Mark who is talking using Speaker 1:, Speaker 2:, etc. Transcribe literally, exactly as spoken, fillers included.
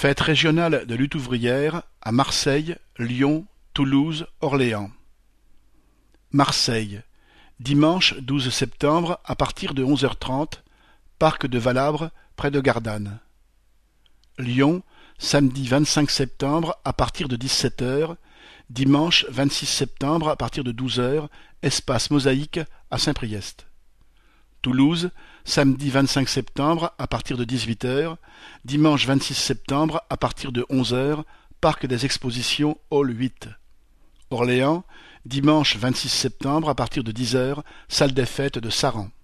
Speaker 1: Fête régionale de lutte ouvrière à Marseille, Lyon, Toulouse, Orléans. Marseille, dimanche douze septembre à partir de onze heures trente, parc de Valabre près de Gardanne. Lyon, samedi vingt-cinq septembre à partir de dix-sept heures, dimanche vingt-six septembre à partir de douze heures, espace Mosaïque à Saint-Priest. Toulouse, samedi vingt-cinq septembre à partir de dix-huit heures, dimanche vingt-six septembre à partir de onze heures, parc des expositions Hall huit. Orléans, dimanche vingt-six septembre à partir de dix heures, salle des fêtes de Saran.